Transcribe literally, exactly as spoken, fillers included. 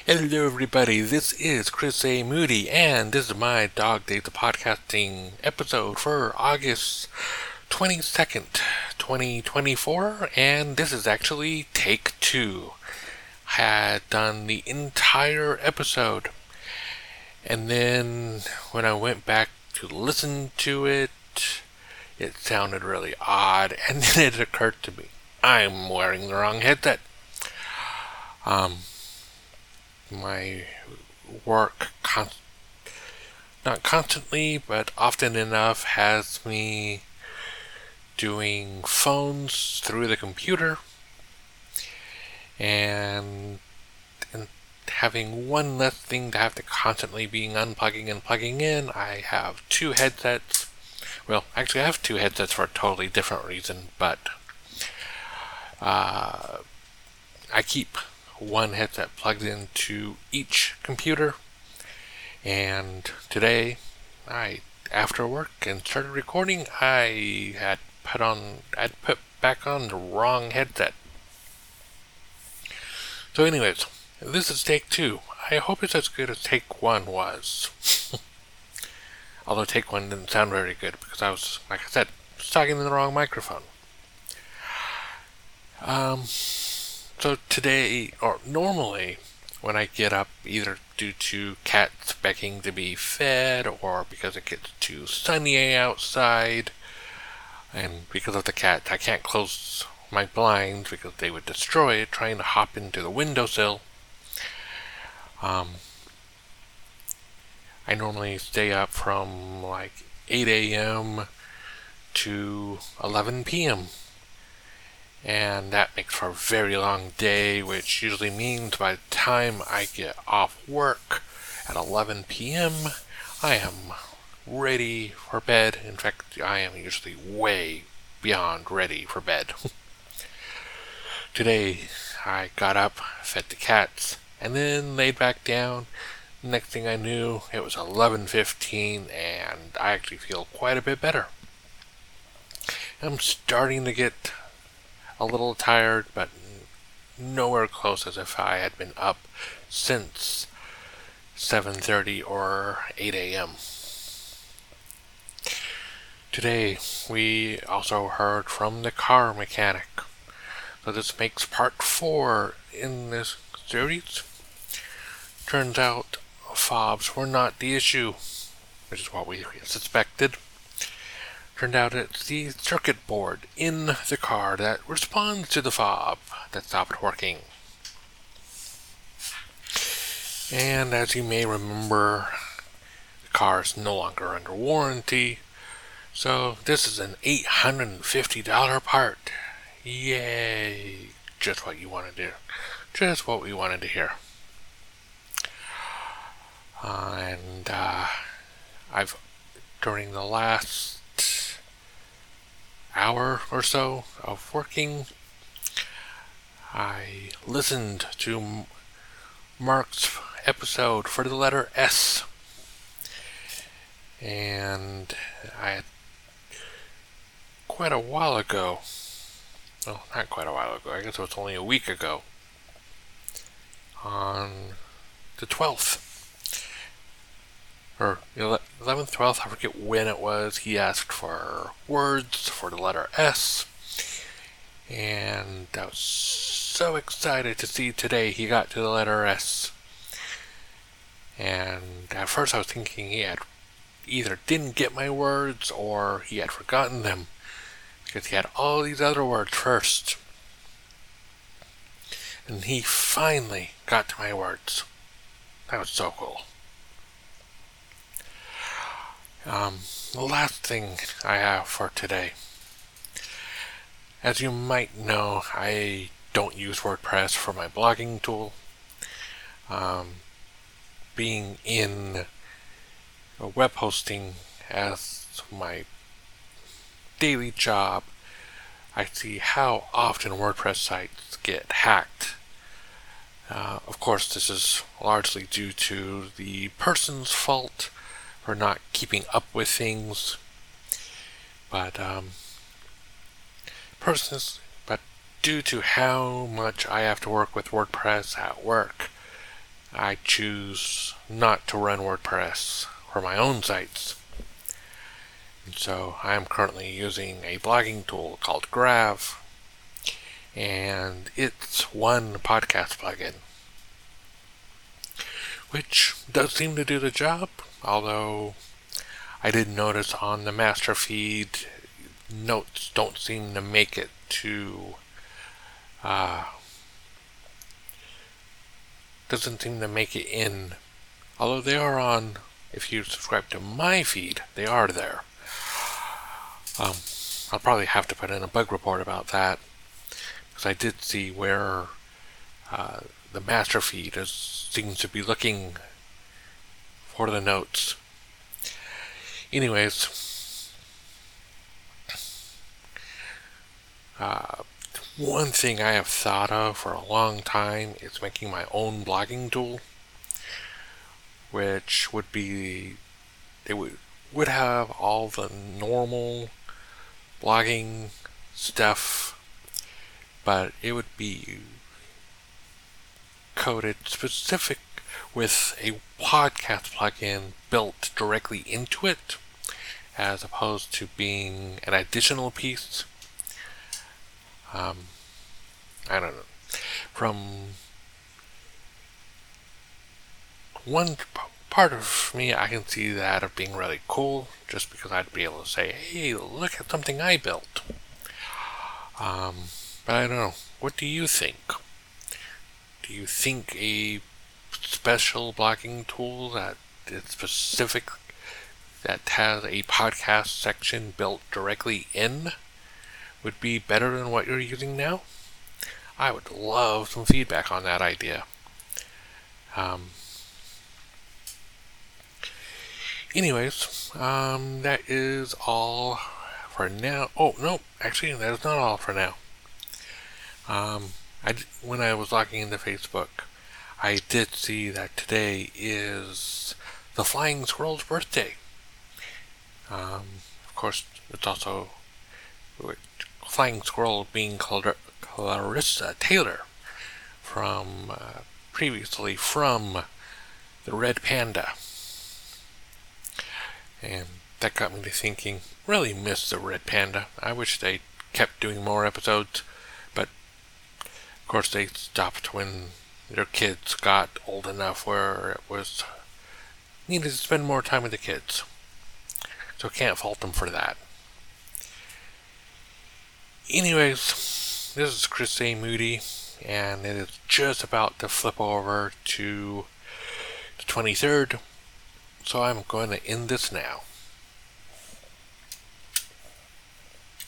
Hello, everybody. This is Chris A. Moody, and this is my Dog Days of Podcasting episode for August twenty-second, twenty twenty-four, and this is actually take two. I had done the entire episode, and then when I went back to listen to it, it sounded really odd, and then it occurred to me, I'm wearing the wrong headset. Um... My work, con- not constantly, but often enough, has me doing phones through the computer and, and having one less thing to have to constantly be unplugging and plugging in. I have two headsets. Well, actually, I have two headsets for a totally different reason, but uh, I keep one headset plugged into each computer, and today I after work and started recording, I had put on I'd put back on the wrong headset. So anyways, this is take two. I hope it's as good as take one was. Although take one didn't sound very good because I was, like I said, talking in the wrong microphone. Um So today, or normally, when I get up, either due to cats begging to be fed, or because it gets too sunny outside, and because of the cats, I can't close my blinds because they would destroy it trying to hop into the windowsill. Um, I normally stay up from like eight a.m. to eleven p.m. And that makes for a very long day, which usually means by the time I get off work at eleven p.m., I am ready for bed. In fact, I am usually way beyond ready for bed. Today, I got up, fed the cats, and then laid back down. Next thing I knew, it was eleven fifteen, and I actually feel quite a bit better. I'm starting to get a little tired, but nowhere close as if I had been up since seven thirty or eight a.m. Today, we also heard from the car mechanic. So this makes part four in this series. Turns out fobs were not the issue, which is what we suspected. Turned out it's the circuit board in the car that responds to the fob that stopped working. And as you may remember, the car is no longer under warranty, so this is an eight hundred fifty dollars part. Yay! Just what you wanted to hear. Just what we wanted to hear. Uh, and uh, I've, during the last hour or so of working, I listened to Mark's episode for the letter S, and I had quite a while ago, well, not quite a while ago, I guess it was only a week ago, on the twelfth, or eleventh, twelfth, I forget when it was. He asked for words for the letter S, and I was so excited to see today he got to the letter S. And at first I was thinking he had either didn't get my words or he had forgotten them, because he had all these other words first. And he finally got to my words. That was so cool. Um, the last thing I have for today. As you might know, I don't use WordPress for my blogging tool. Um, being in web hosting as my daily job, I see how often WordPress sites get hacked. Uh, of course, this is largely due to the person's fault for not keeping up with things, but um, persons, but due to how much I have to work with WordPress at work, I choose not to run WordPress for my own sites. And so I'm currently using a blogging tool called Grav, and it's one podcast plugin, which does seem to do the job, although I did notice on the master feed, notes don't seem to make it to, uh, doesn't seem to make it in, although they are on, if you subscribe to my feed, they are there. Um, I'll probably have to put in a bug report about that, because I did see where uh, the master feed is, seems to be looking for the notes. Anyways, uh, one thing I have thought of for a long time is making my own blogging tool, which would be, it would, would have all the normal blogging stuff, but it would be coded specific with a podcast plugin built directly into it, as opposed to being an additional piece. Um, I don't know. From one p- part of me, I can see that of being really cool, just because I'd be able to say, hey, look at something I built. Um, but I don't know. What do you think? Do you think a special blogging tool that is specific, that has a podcast section built directly in, would be better than what you're using now? I would love some feedback on that idea. Um, anyways, um, that is all for now. Oh, no, actually, that is not all for now. Um, I, when I was logging into Facebook, I did see that today is the Flying Squirrel's birthday. Um, of course, it's also Flying Squirrel being Clar- Clarissa Taylor, from uh, previously from the Red Panda. And that got me to thinking, really miss the Red Panda. I wish they kept doing more episodes, but of course they stopped when their kids got old enough where it was needed to spend more time with the kids. So can't fault them for that. Anyways, this is Chris A. Moody, and it is just about to flip over to the twenty-third, so I'm going to end this now.